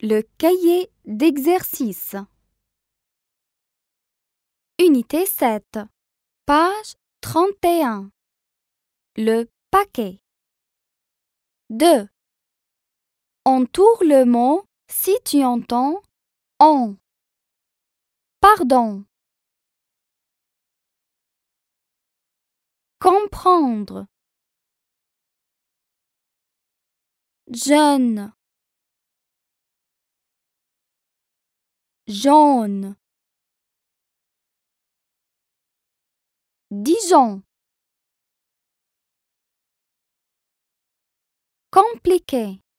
Le cahier d'exercice. Unité 7, page 31. Le paquet. 2. Entoure le mot si tu entends on. Pardon. Comprendre. Jeune. Jaune. Dijon. Compliqué.